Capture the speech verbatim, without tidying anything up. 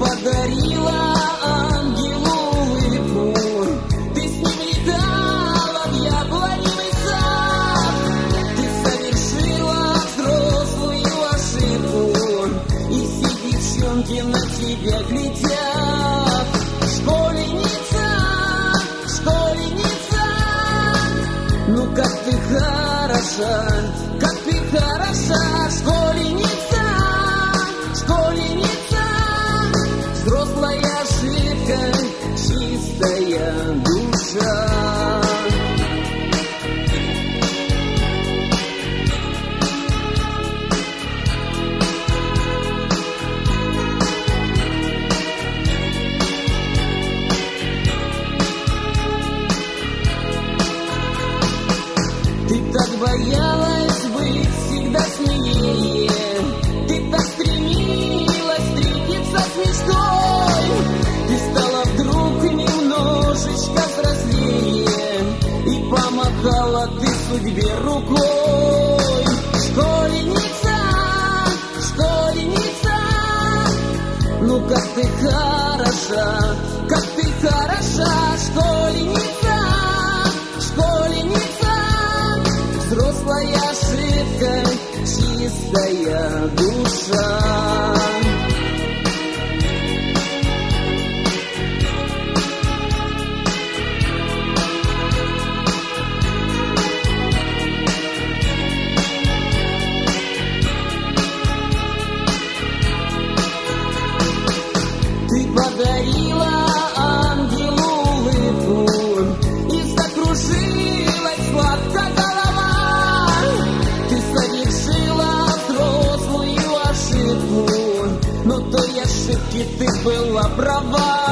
подарила ангелу улыбку, ты с ним летала в яблоневый сад, ты совершила взрослую ошибку, и все девчонки на тебя глядят. Школьница, школьница, ну как ты хороша, как ты хороша, школьница, школьница, взрослая ошибка, чистая душа. Ты так боялась быть всегда смелее, ты так стремилась встретиться с мечтой, ты стала вдруг немножечко взрослее, и помахала ты судьбе рукой. Школьница, школьница, ну как ты хороша, как ты хороша, школьница, школьница, взрослая ошибка, чистая душа. Ты подарила ангелу улыбку, и закружилась сладко голова, ты совершила взрослую ошибку, но той ошибки ты была права.